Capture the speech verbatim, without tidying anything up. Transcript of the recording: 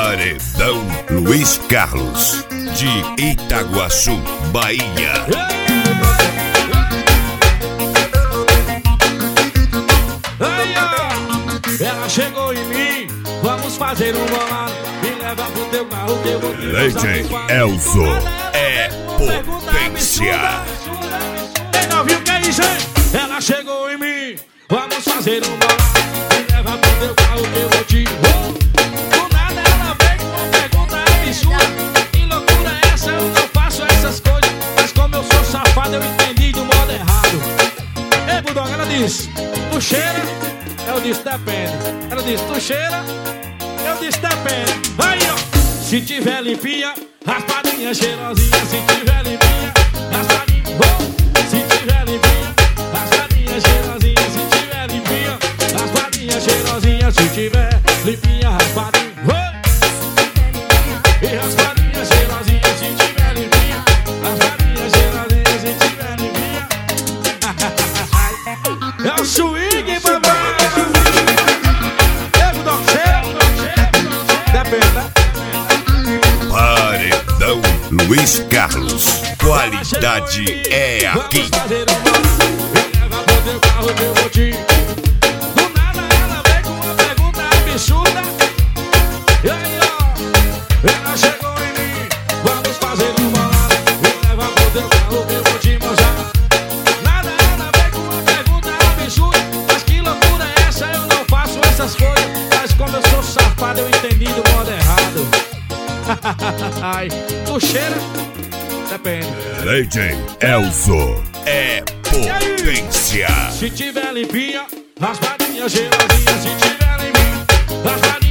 Paredão Luiz Carlos, de Itaguaçu, Bahia. Aí, ó, ela chegou em mim, vamos fazer um bolado. Me leva pro teu carro que eu vou te Legend Elzo é potência. Quem não viu que é isso, hein? Ela chegou em mim, vamos fazer um bolado. Me leva pro teu carro que eu vou te... Do nada ela vem com uma pergunta absurda. Que loucura é essa? Eu não faço essas coisas. Mas como eu sou safado, eu entendi do modo errado. Ei, Bulldog, ela disse, tu cheira? Eu disse, depende. Ela disse, tu cheira? Eu disse, depende. Aí, ó. Se tiver limpinha, raspadinha cheirosinha. Se tiver limpinha, raspadinha. Oh. Se tiver limpinha, raspadinha cheirosinha. Se tiver limpinha, raspadinha cheirosinha. Se tiver limpinha, raspadinha. Oh. E raspadinha cheirosinha. Se tiver limpinha, raspadinha cheirosinha. Se tiver limpinha. É o swing, papai. Eu dou cheiro. Depende, né? Paredão Luiz Carlos, qualidade é aqui. Vamos fazer um me leva pro teu carro que eu vou te... Do nada ela veio com uma pergunta absurda. E aí, ó, ela chegou em mim, vamos fazer um bolado. Me leva pro teu carro que eu vou te mostrar. Nada ela veio com uma pergunta absurda. Mas que loucura é essa? Eu não faço essas coisas. Mas como eu sou safado, eu entendi do modo errado. Ai, tu cheira? Depende. Legend Elzo é potência. Se tiver limpinha, raspadinha cheirosinha. Se tiver limpinha, raspadinha